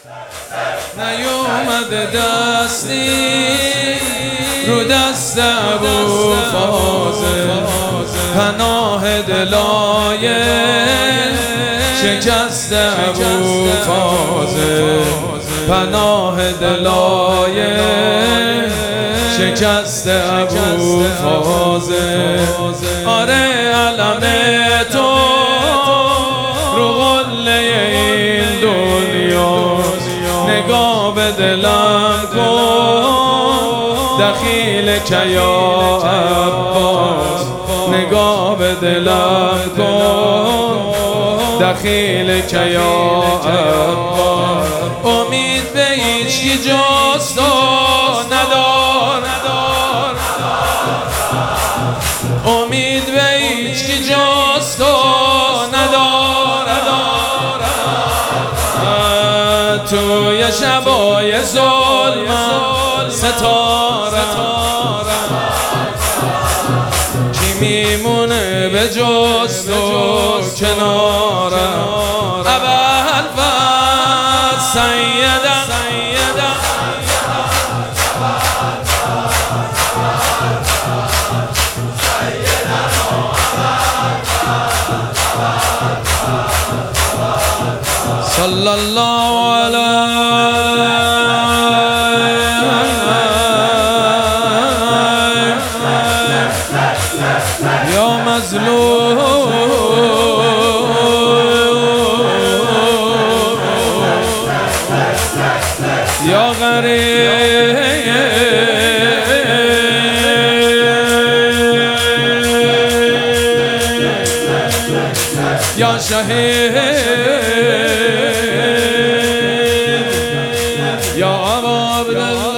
نیومده دستی رو دست ابوالفاضل، پناه دلای شکست ابوالفاضل، پناه دلای شکست ابوالفاضل. آره علم تو رو قله این دنیا، نگاه به دلم کن دخیل که یا عباس، نگاه به دلم کن دخیل که یا عباس. امید به هیچکی جز تو ندار، امید به هیچکی جز تو ندار. توی شبای ظلمم ستاره، کی میمونه به جز تو کنارم؟ ابوالفضل سیدم صلی الله علیه یا مظلوم، یا غریب، یا شهید، یا ابا عبدالله.